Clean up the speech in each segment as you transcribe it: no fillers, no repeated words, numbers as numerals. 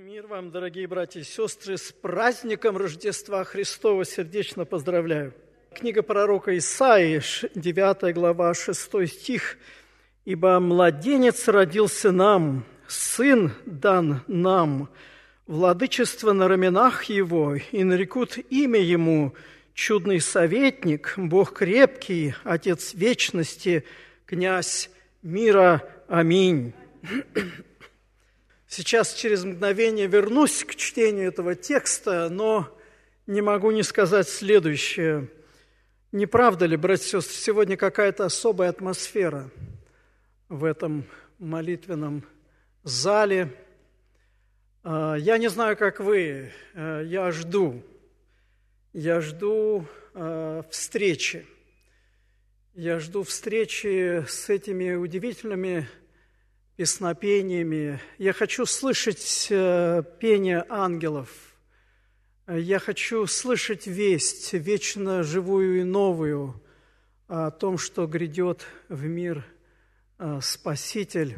Мир вам, дорогие братья и сестры, с праздником Рождества Христова сердечно поздравляю. Книга пророка Исаии, 9 глава, 6 стих. «Ибо младенец родился нам, сын дан нам, владычество на раменах его, и нарекут имя ему чудный советник, Бог крепкий, Отец вечности, князь мира. Аминь». Сейчас через мгновение вернусь к чтению этого текста, но не могу не сказать следующее. Не правда ли, братья и сестры, сегодня какая-то особая атмосфера в этом молитвенном зале? Я не знаю, как вы, я жду встречи. Я жду встречи с этими удивительными песнопениями. Я хочу слышать пение ангелов. Я хочу слышать весть, вечно живую и новую, о том, что грядет в мир Спаситель.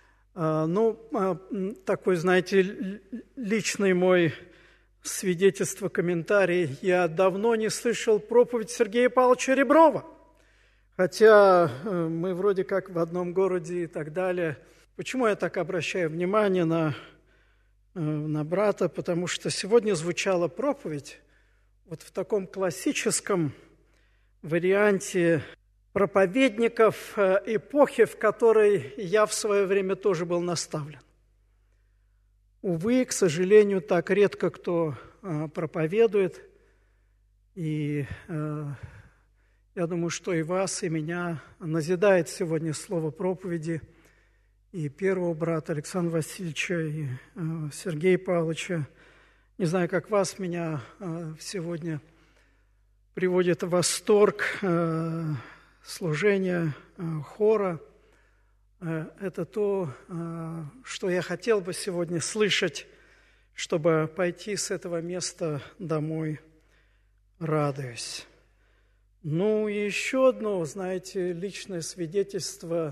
Такой, знаете, личный мой свидетельство, комментарий. Я давно не слышал проповедь Сергея Павловича Реброва. Хотя мы вроде как в одном городе и так далее. Почему я так обращаю внимание на брата? Потому что сегодня звучала проповедь вот в таком классическом варианте проповедников эпохи, в которой я в свое время тоже был наставлен. Увы, к сожалению, так редко кто проповедует, и я думаю, что и вас, и меня назидает сегодня слово проповеди и первого брата Александра Васильевича, и Сергея Павловича. Не знаю, как вас, меня сегодня приводит в восторг служение хора. Это то, что я хотел бы сегодня слышать, чтобы пойти с этого места домой, радуясь. И еще одно, знаете, личное свидетельство.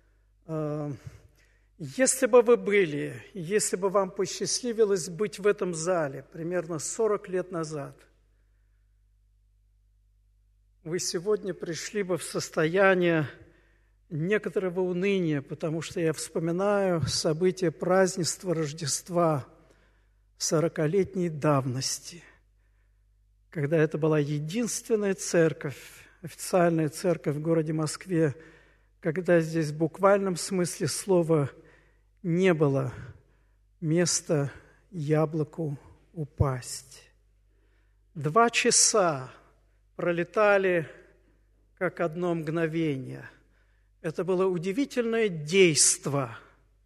Если бы вы были, если бы вам посчастливилось быть в этом зале примерно 40 лет назад, вы сегодня пришли бы в состояние некоторого уныния, потому что я вспоминаю события празднества Рождества 40-летней давности, когда это была единственная церковь, официальная церковь в городе Москве, когда здесь в буквальном смысле слова не было места яблоку упасть. 2 часа пролетали, как одно мгновение. Это было удивительное действо,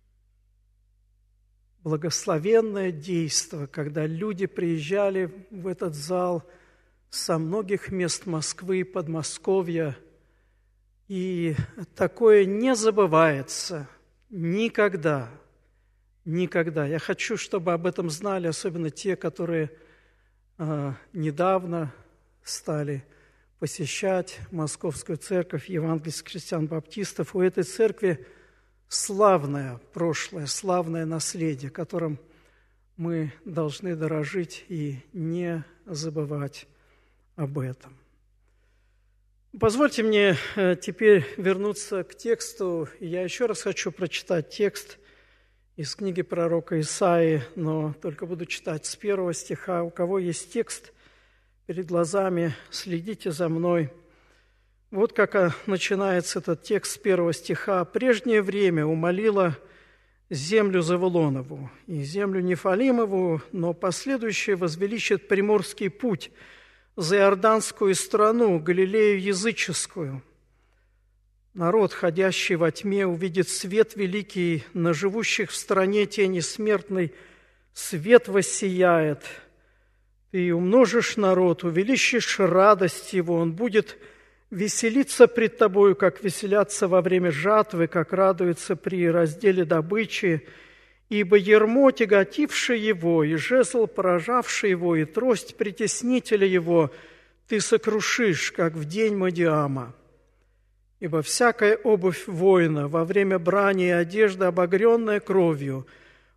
благословенное действо, когда люди приезжали в этот зал со многих мест Москвы и Подмосковья, и такое не забывается никогда, никогда. Я хочу, чтобы об этом знали, особенно те, которые недавно стали посещать Московскую церковь евангельских христиан-баптистов. У этой церкви славное прошлое, славное наследие, которым мы должны дорожить и не забывать об этом. Позвольте мне теперь вернуться к тексту. Я еще раз хочу прочитать текст из книги пророка Исаии, но только буду читать с 1 стиха. У кого есть текст перед глазами, следите за мной. Вот как начинается этот текст с 1 стиха. «Прежнее время умолила землю Завулонову и землю Нефалимову, но последующее возвеличит приморский путь, за Иорданскую страну, Галилею языческую. Народ, ходящий во тьме, увидит свет великий, на живущих в стране тени смертной свет воссияет. Ты умножишь народ, увеличишь радость его, он будет веселиться пред тобою, как веселятся во время жатвы, как радуются при разделе добычи. Ибо ярмо, тяготившее его, и жезл, поражавший его, и трость притеснителя его, ты сокрушишь, как в день Мадиама. Ибо всякая обувь воина во время брани и одежда, обогренная кровью,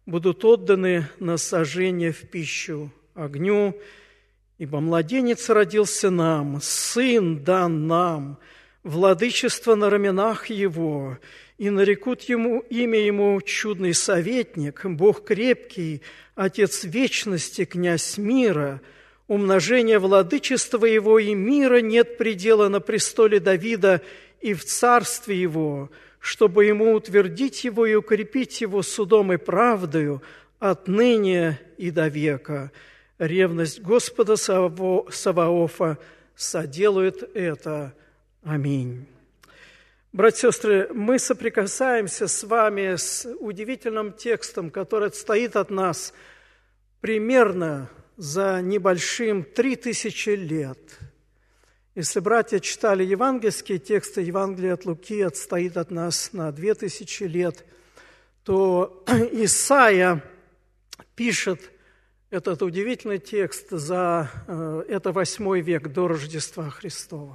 будут отданы на сожжение в пищу огню, ибо младенец родился нам, сын дан нам, владычество на раменах его, и нарекут ему имя ему чудный советник, Бог крепкий, Отец вечности, князь мира. Умножение владычества его и мира нет предела на престоле Давида и в царстве его, чтобы ему утвердить его и укрепить его судом и правдою отныне и до века. Ревность Господа Саваофа соделает это. Аминь. Братья и сестры, мы соприкасаемся с вами с удивительным текстом, который отстоит от нас примерно за небольшим 3000 лет. Если братья читали евангельские тексты, Евангелие от Луки отстоит от нас на 2000 лет, то Исаия пишет этот удивительный текст это 8 век до Рождества Христова.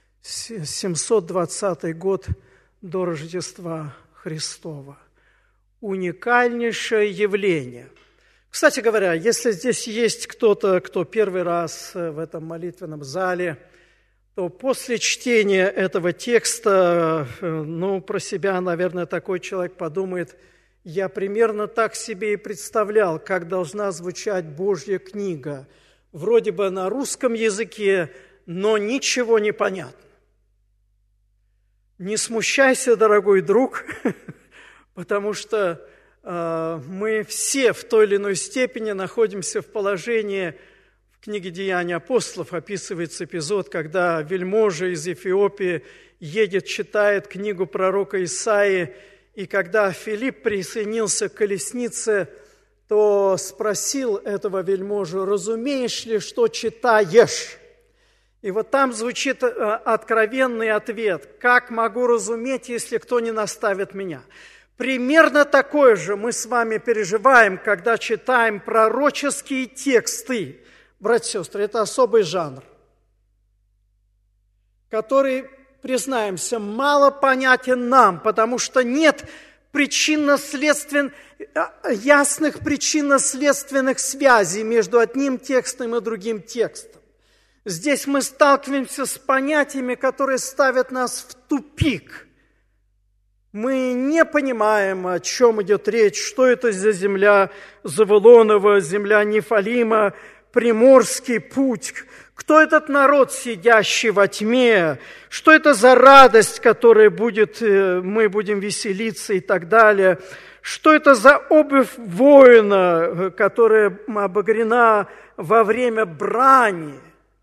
720 год до Рождества Христова. Уникальнейшее явление. Кстати говоря, если здесь есть кто-то, кто первый раз в этом молитвенном зале, то после чтения этого текста, про себя, наверное, такой человек подумает: я примерно так себе и представлял, как должна звучать Божья книга. Вроде бы на русском языке, но ничего не понятно. Не смущайся, дорогой друг, потому что мы все в той или иной степени находимся в положении. В книге «Деяния апостолов» описывается эпизод, когда вельможа из Эфиопии едет, читает книгу пророка Исаии, и когда Филипп присоединился к колеснице, то спросил этого вельможу: «Разумеешь ли, что читаешь?» И вот там звучит откровенный ответ: «Как могу разуметь, если кто не наставит меня?» Примерно такое же мы с вами переживаем, когда читаем пророческие тексты. Братья и сестры, это особый жанр, который, признаемся, мало понятен нам, потому что нет ясных причинно-следственных связей между одним текстом и другим текстом. Здесь мы сталкиваемся с понятиями, которые ставят нас в тупик. Мы не понимаем, о чем идет речь, что это за земля Завулонова, земля Нефалима, Приморский путь, кто этот народ, сидящий во тьме, что это за радость, которой мы будем веселиться и так далее, что это за обувь воина, которая обогрена во время брани.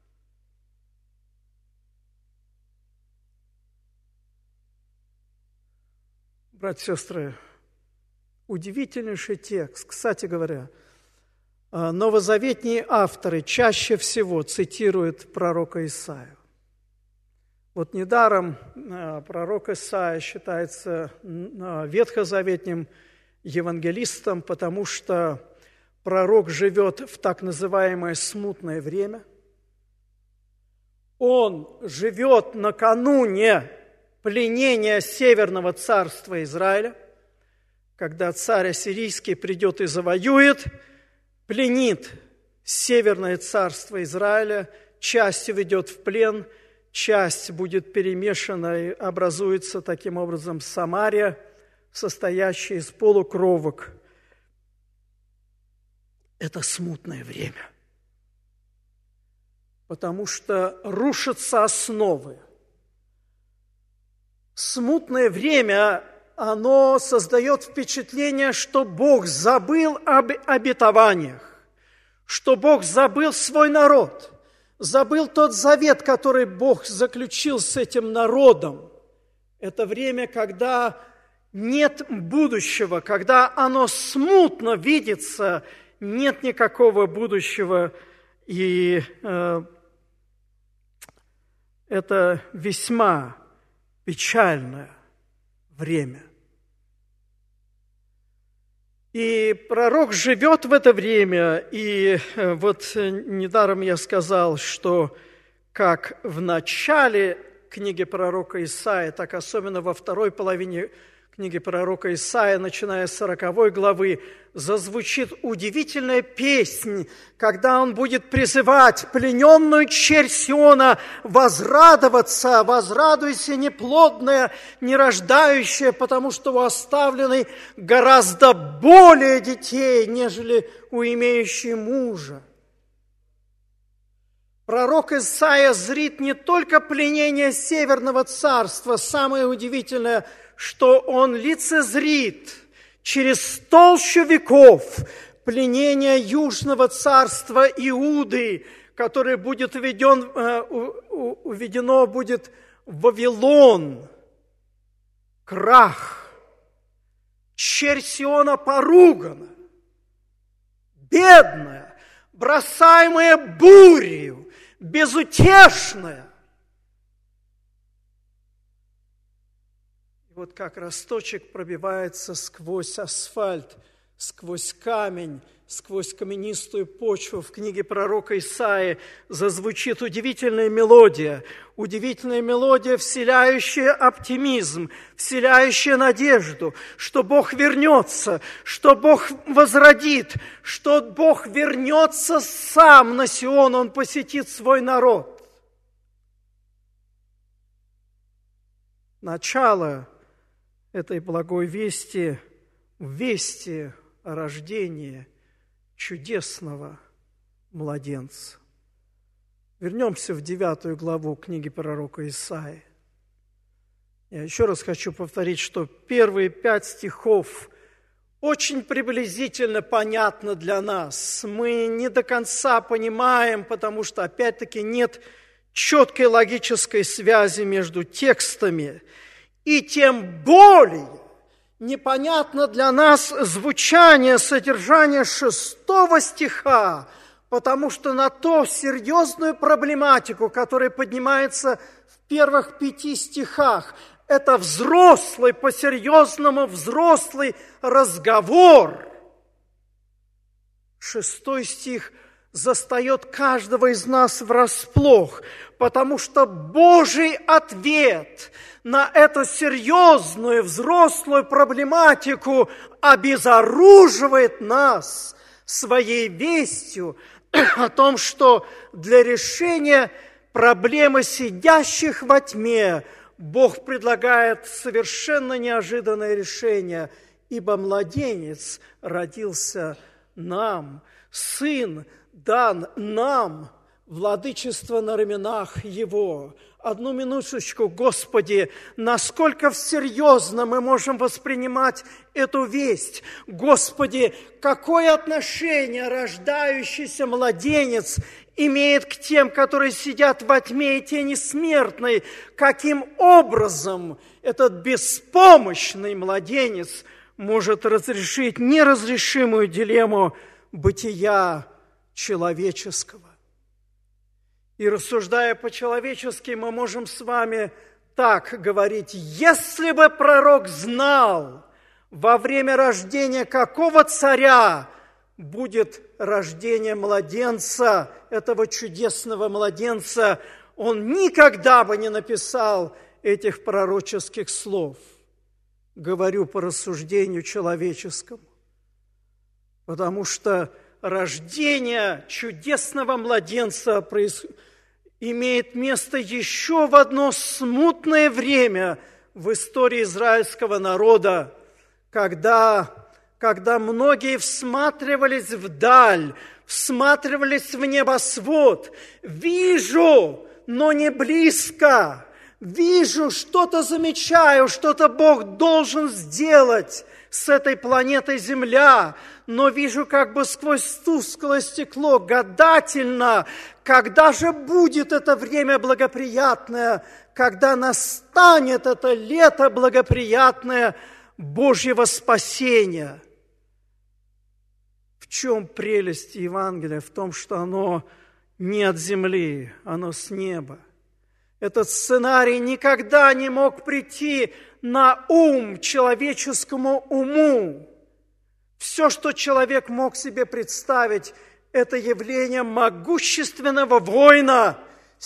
Братья и сестры, удивительнейший текст. Кстати говоря, новозаветные авторы чаще всего цитируют пророка Исаию. Вот недаром пророк Исаия считается ветхозаветным евангелистом, потому что пророк живет в так называемое смутное время. Он живет накануне пленения Северного царства Израиля, когда царь ассирийский придет и завоюет, пленит Северное царство Израиля, часть ведет в плен, часть будет перемешана и образуется таким образом Самария, состоящая из полукровок. Это смутное время, потому что рушатся основы. Смутное время, оно создает впечатление, что Бог забыл об обетованиях, что Бог забыл свой народ, забыл тот завет, который Бог заключил с этим народом. Это время, когда нет будущего, когда оно смутно видится, нет никакого будущего, и это весьма печальное время. И пророк живет в это время, и вот недаром я сказал, что как в начале книги пророка Исаии, так особенно во второй половине книге пророка Исаия, начиная с 40 главы, зазвучит удивительная песнь, когда он будет призывать плененную черь Сиона возрадоваться, возрадуйся, неплодная, нерождающая, потому что у оставленной гораздо более детей, нежели у имеющей мужа. Пророк Исаия зрит не только пленение Северного царства, самое удивительное, что он лицезрит через толщу веков пленение Южного царства Иуды, которое будет уведено будет в Вавилон, крах. Черь Сиона поругана, бедная, бросаемая бурью, безутешная. И вот как росточек пробивается сквозь асфальт, сквозь камень, сквозь каменистую почву, в книге пророка Исаии зазвучит удивительная мелодия, вселяющая оптимизм, вселяющая надежду, что Бог вернется, что Бог возродит, что Бог вернется сам на Сион, Он посетит свой народ. Начало этой благой вести в вести о рождении чудесного младенца. Вернемся в 9 главу книги пророка Исаии. Я еще раз хочу повторить, что первые 5 стихов очень приблизительно понятны для нас. Мы не до конца понимаем, потому что, опять-таки, нет четкой логической связи между текстами. И тем более непонятно для нас звучание, содержание 6 стиха, потому что на ту серьезную проблематику, которая поднимается в первых 5 стихах, это взрослый, по-серьезному взрослый разговор. 6 стих застает каждого из нас врасплох, потому что Божий ответ на эту серьезную взрослую проблематику обезоруживает нас своей вестью о том, что для решения проблемы сидящих во тьме Бог предлагает совершенно неожиданное решение, ибо младенец родился нам, сын дан нам, владычество на раменах Его. Одну минуточку, Господи, насколько серьезно мы можем воспринимать эту весть? Господи, какое отношение рождающийся младенец имеет к тем, которые сидят во тьме и тени смертной? Каким образом этот беспомощный младенец может разрешить неразрешимую дилемму бытия человеческого? И рассуждая по-человечески, мы можем с вами так говорить: если бы пророк знал, во время рождения какого царя будет рождение младенца, этого чудесного младенца, он никогда бы не написал этих пророческих слов. Говорю по рассуждению человеческому. Потому что рождение чудесного младенца имеет место еще в одно смутное время в истории израильского народа, когда многие всматривались вдаль, всматривались в небосвод. Вижу, но не близко. Вижу, что-то замечаю, что-то Бог должен сделать с этой планетой Земля, но вижу как бы сквозь тусклое стекло, гадательно, когда же будет это время благоприятное, когда настанет это лето благоприятное Божьего спасения. В чем прелесть Евангелия? В том, что оно не от земли, оно с неба. Этот сценарий никогда не мог прийти на ум человеческому уму. Все, что человек мог себе представить, это явление могущественного воина,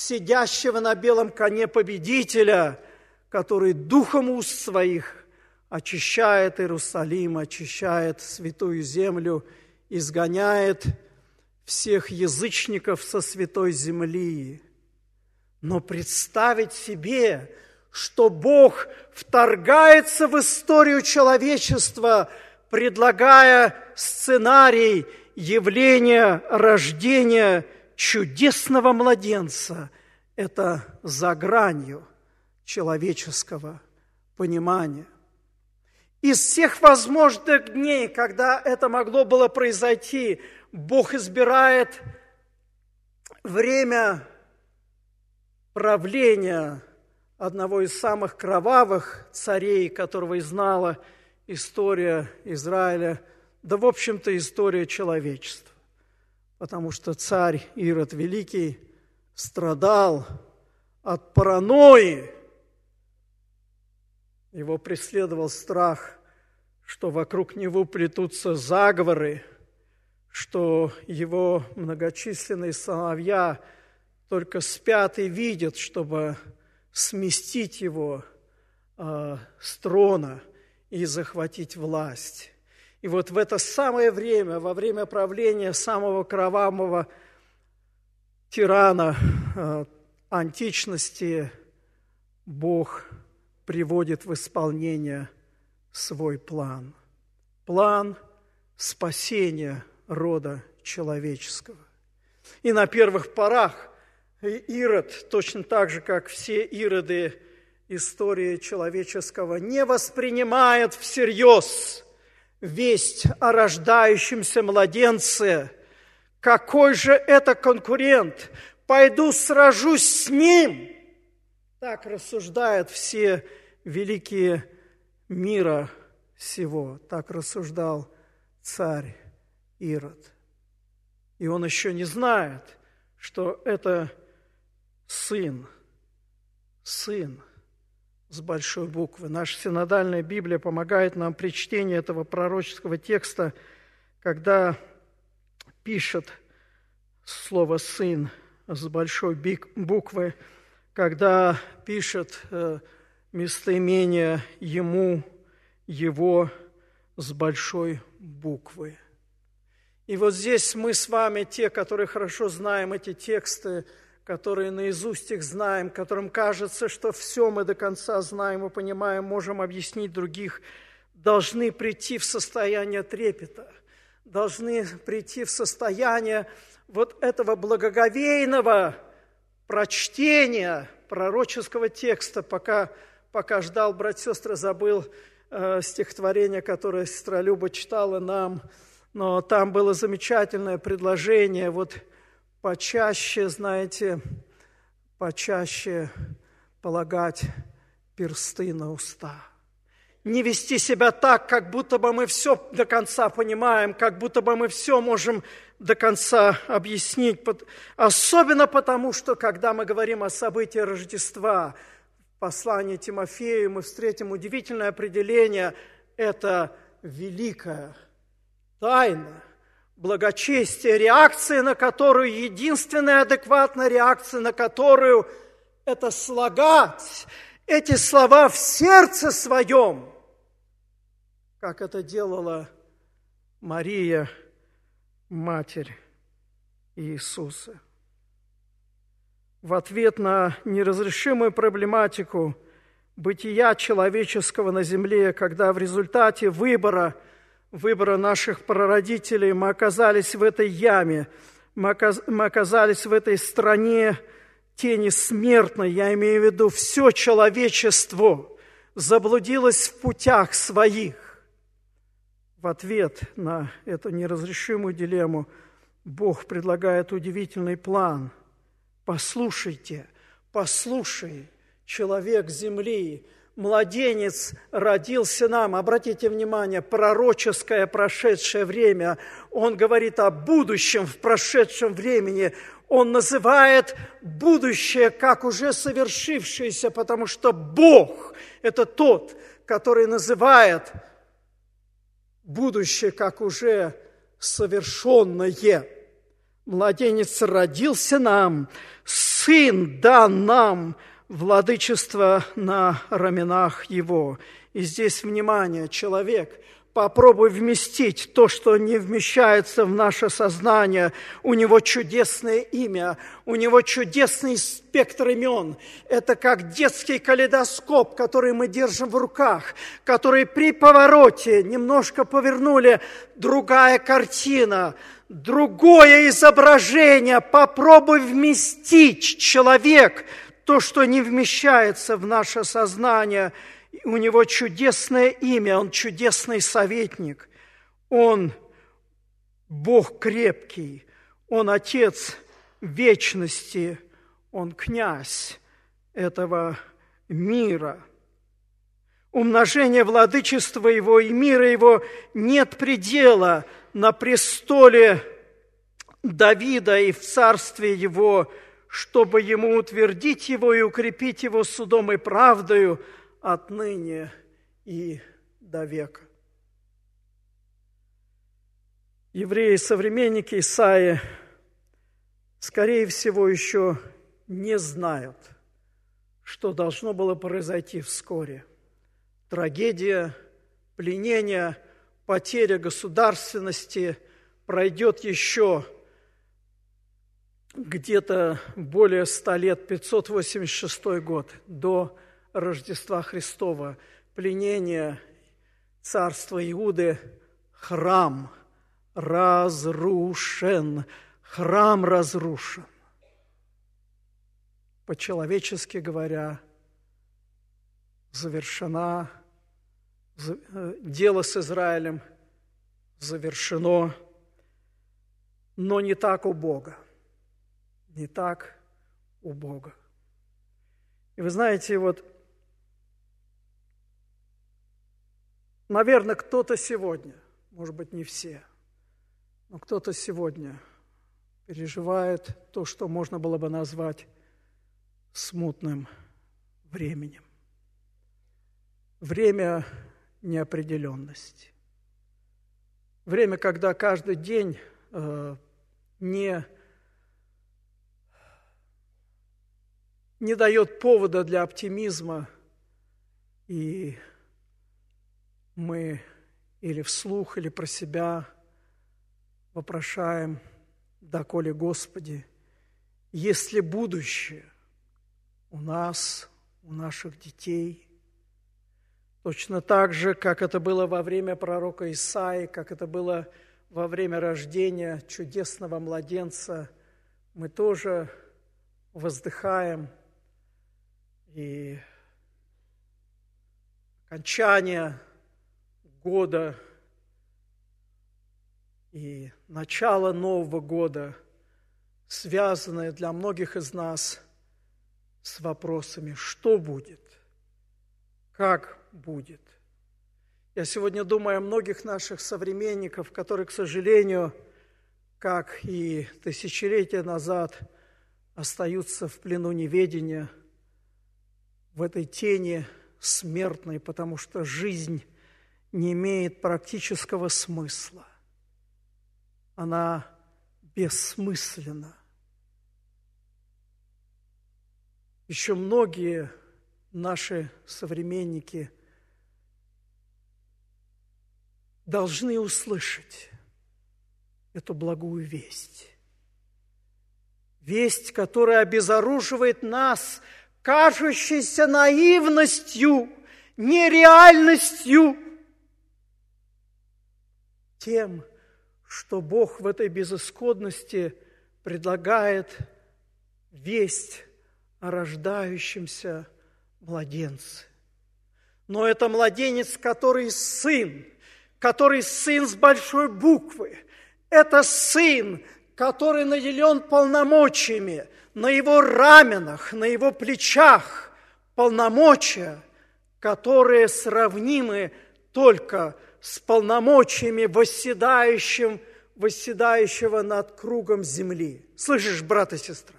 сидящего на белом коне победителя, который духом уст своих очищает Иерусалим, очищает святую землю, изгоняет всех язычников со святой земли. Но представить себе, что Бог вторгается в историю человечества, предлагая сценарий явления рождения чудесного младенца, это за гранью человеческого понимания. Из всех возможных дней, когда это могло было произойти, Бог избирает время правления одного из самых кровавых царей, которого и знала история Израиля, да, в общем-то, история человечества. Потому что царь Ирод Великий страдал от паранойи. Его преследовал страх, что вокруг него плетутся заговоры, что его многочисленные сыновья только спят и видят, чтобы сместить его с трона и захватить власть. И вот в это самое время, во время правления самого кровавого тирана античности, Бог приводит в исполнение свой план. План спасения рода человеческого. И на первых порах Ирод, точно так же, как все ироды истории человеческого, не воспринимает всерьез весть о рождающемся младенце. Какой же это конкурент? Пойду сражусь с ним. Так рассуждают все великие мира сего. Так рассуждал царь Ирод. И он еще не знает, что это сын с большой буквы. Наша синодальная Библия помогает нам при чтении этого пророческого текста, когда пишет слово «сын» с большой буквы, когда пишет местоимение «ему», «его» с большой буквы. И вот здесь мы с вами, те, которые хорошо знаем эти тексты, которые наизусть их знаем, которым кажется, что все мы до конца знаем и понимаем, можем объяснить других, должны прийти в состояние трепета, должны прийти в состояние вот этого благоговейного прочтения пророческого текста, пока ждал, брат, сестры, забыл стихотворение, которое сестра Люба читала нам, но там было замечательное предложение, вот почаще, знаете, почаще полагать персты на уста. Не вести себя так, как будто бы мы все до конца понимаем, как будто бы мы все можем до конца объяснить. Особенно потому, что когда мы говорим о событии Рождества, в послании Тимофею мы встретим удивительное определение – это великая тайна, благочестие, реакция на которую, единственная адекватная реакция на которую – это слагать эти слова в сердце своем, как это делала Мария, Матерь Иисуса. В ответ на неразрешимую проблематику бытия человеческого на земле, когда в результате выбора наших прародителей мы оказались в этой яме, мы оказались в этой стране тени смертной, я имею в виду все человечество заблудилось в путях своих. В ответ на эту неразрешимую дилемму Бог предлагает удивительный план. Послушай, человек земли, младенец родился нам. Обратите внимание, пророческое прошедшее время. Он говорит о будущем в прошедшем времени. Он называет будущее как уже совершившееся, потому что Бог – это тот, который называет будущее как уже совершенное. Младенец родился нам, сын дан нам, владычество на раменах его. И здесь, внимание, человек, попробуй вместить то, что не вмещается в наше сознание. У него чудесное имя, у него чудесный спектр имен. Это как детский калейдоскоп, который мы держим в руках, который при повороте немножко повернули, другая картина, другое изображение. Попробуй вместить, человек, то, что не вмещается в наше сознание. У него чудесное имя, он чудесный советник, он Бог крепкий, он Отец вечности, он князь этого мира. Умножение владычества его и мира его нет предела на престоле Давида и в царстве его, чтобы ему утвердить его и укрепить его судом и правдою, отныне и до века. Евреи, современники Исаии, скорее всего, еще не знают, что должно было произойти вскоре. Трагедия, пленение, потеря государственности пройдет еще где-то более 100 лет, 586 год, до Рождества Христова, пленение царства Иуды, храм разрушен. Храм разрушен. По-человечески говоря, завершено, дело с Израилем завершено, но не так у Бога. Не так у Бога. И вы знаете, вот, наверное, кто-то сегодня, может быть, не все, но кто-то сегодня переживает то, что можно было бы назвать смутным временем. Время неопределенности. Время, когда каждый день не дает повода для оптимизма, и мы или вслух, или про себя вопрошаем: «Доколе, Господи, есть ли будущее у нас, у наших детей?» Точно так же, как это было во время пророка Исаии, как это было во время рождения чудесного младенца, мы тоже воздыхаем, и окончание года и начало Нового года, связанное для многих из нас с вопросами: что будет, как будет. Я сегодня думаю о многих наших современников, которые, к сожалению, как и тысячелетия назад, остаются в плену неведения, в этой тени смертной, потому что жизнь не имеет практического смысла. Она бессмысленна. Еще многие наши современники должны услышать эту благую весть. Весть, которая обезоруживает нас, кажущейся наивностью, нереальностью, тем, что Бог в этой безысходности предлагает весть о рождающемся младенце. Но это младенец, который сын с большой буквы. Это сын, который наделен полномочиями, на его раменах, на его плечах полномочия, которые сравнимы только с полномочиями восседающего над кругом земли. Слышишь, брат и сестра?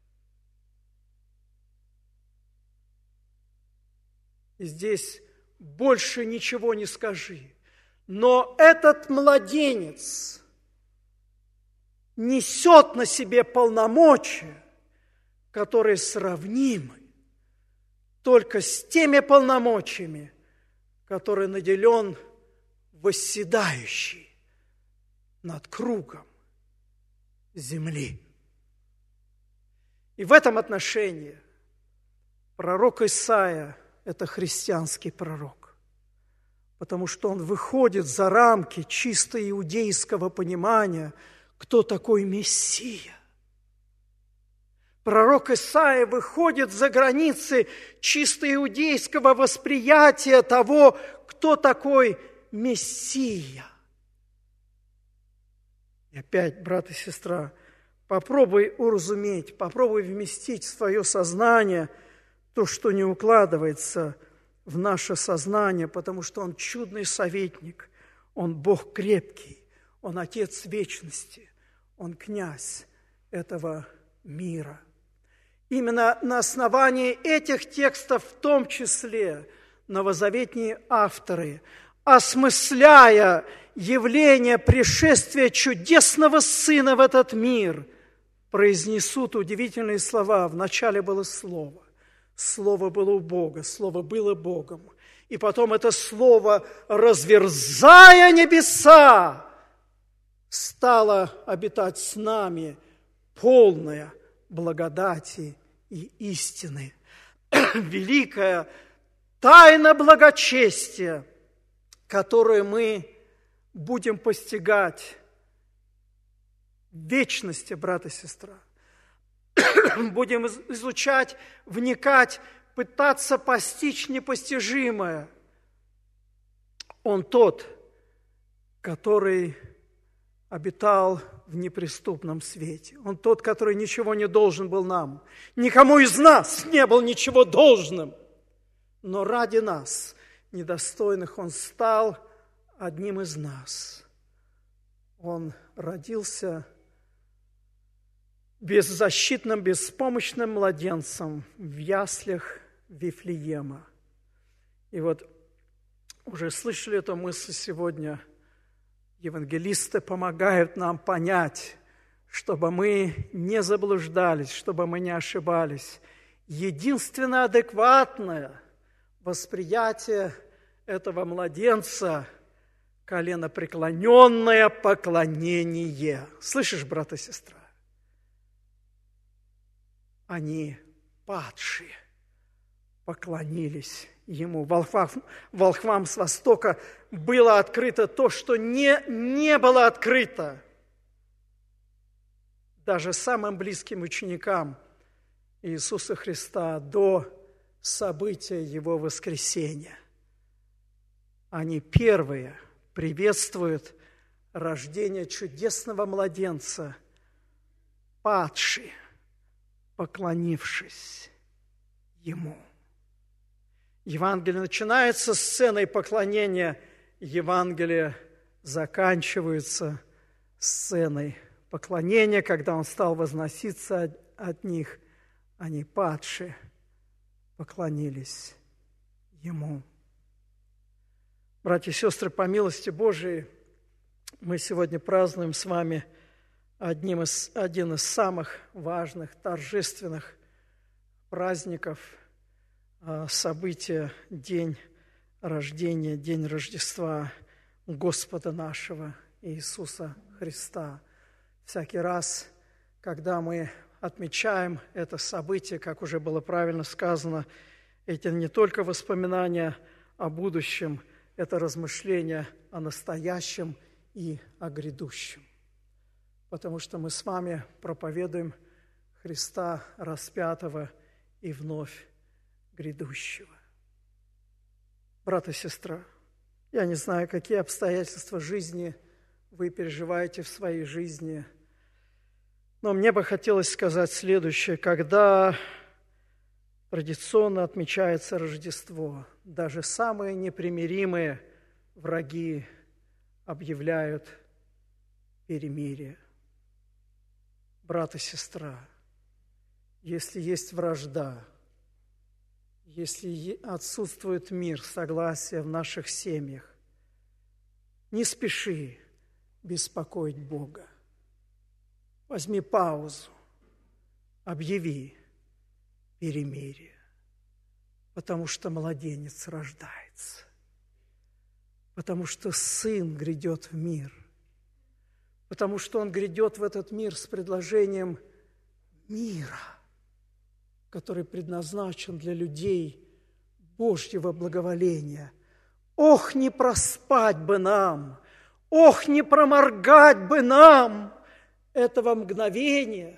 И здесь больше ничего не скажи. Но этот младенец несет на себе полномочия, которые сравнимы только с теми полномочиями, которые наделен восседающий над кругом земли. И в этом отношении пророк Исаия – это христианский пророк, потому что он выходит за рамки чисто иудейского понимания, кто такой Мессия. Пророк Исаия выходит за границы чисто иудейского восприятия того, кто такой Мессия. И опять, брат и сестра, попробуй уразуметь, попробуй вместить в свое сознание то, что не укладывается в наше сознание, потому что Он чудный советник, Он Бог крепкий, Он Отец вечности, Он князь этого мира. Именно на основании этих текстов, в том числе новозаветные авторы, осмысляя явление пришествия чудесного Сына в этот мир, произнесут удивительные слова. Вначале было Слово, Слово было у Бога, Слово было Богом. И потом это Слово, разверзая небеса, стало обитать с нами, полное благодати и истины. Великая тайна благочестия, которую мы будем постигать в вечности, брат и сестра. Будем изучать, вникать, пытаться постичь непостижимое. Он тот, который обитал в неприступном свете. Он тот, который ничего не должен был нам. Никому из нас не был ничего должным. Но ради нас, недостойных, Он стал одним из нас. Он родился беззащитным, беспомощным младенцем в яслях Вифлеема. И вот уже слышали эту мысль сегодня. Евангелисты помогают нам понять, чтобы мы не заблуждались, чтобы мы не ошибались. Единственно адекватное восприятие этого младенца – коленопреклоненное поклонение. Слышишь, брат и сестра? Они, падшие, поклонились Ему. Волхвам с востока было открыто то, что не было открыто даже самым близким ученикам Иисуса Христа до события Его воскресения. Они первые приветствуют рождение чудесного младенца, падшие, поклонившись Ему. Евангелие начинается с сценой поклонения, Евангелие заканчивается сценой поклонения, когда Он стал возноситься от них, они, падшие, поклонились Ему. Братья и сестры, по милости Божией, мы сегодня празднуем с вами один из самых важных, торжественных праздников, события, день рождения, день Рождества Господа нашего Иисуса Христа. Всякий раз, когда мы отмечаем это событие, как уже было правильно сказано, это не только воспоминания о будущем, это размышления о настоящем и о грядущем. Потому что мы с вами проповедуем Христа распятого и вновь грядущего. Брат и сестра, я не знаю, какие обстоятельства жизни вы переживаете в своей жизни, но мне бы хотелось сказать следующее. Когда традиционно отмечается Рождество, даже самые непримиримые враги объявляют перемирие. Брат и сестра, если есть вражда, если отсутствует мир, согласие в наших семьях, не спеши беспокоить Бога. Возьми паузу, объяви перемирие. Потому что младенец рождается, потому что Сын грядет в мир, потому что Он грядет в этот мир с предложением мира, который предназначен для людей Божьего благоволения. Ох, не проспать бы нам, ох, не проморгать бы нам этого мгновения!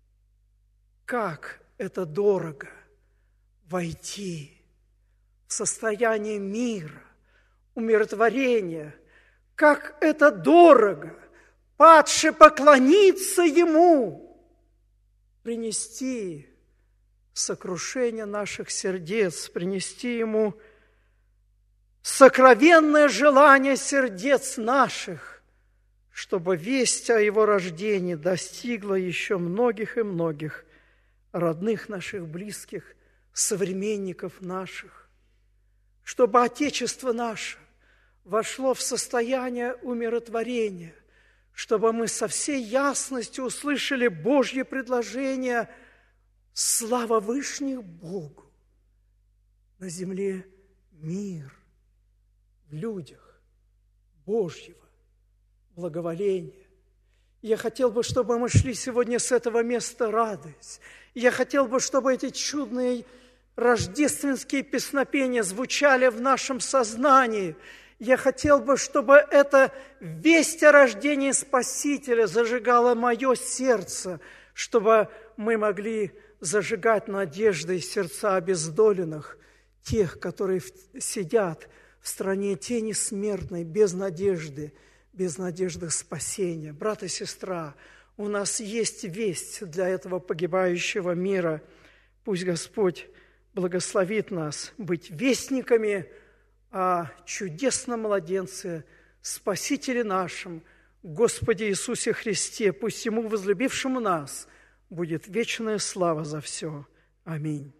Как это дорого войти в состояние мира, умиротворения! Как это дорого, падше поклониться Ему, принести сокрушение наших сердец, принести Ему сокровенное желание сердец наших, чтобы весть о Его рождении достигла еще многих и многих родных наших, близких, современников наших, чтобы Отечество наше вошло в состояние умиротворения, чтобы мы со всей ясностью услышали Божье предложение: слава вышних Богу, на земле мир, в людях Божьего благоволения. Я хотел бы, чтобы мы шли сегодня с этого места радуясь. Я хотел бы, чтобы эти чудные рождественские песнопения звучали в нашем сознании. Я хотел бы, чтобы эта весть о рождении Спасителя зажигала мое сердце, чтобы мы могли зажигать надеждой сердца обездоленных, тех, которые сидят в стране тени смертной, без надежды спасения. Брат и сестра, у нас есть весть для этого погибающего мира. Пусть Господь благословит нас быть вестниками о чудесном младенце, Спасителе нашем, Господе Иисусе Христе. Пусть Ему, возлюбившему нас, будет вечная слава за все. Аминь.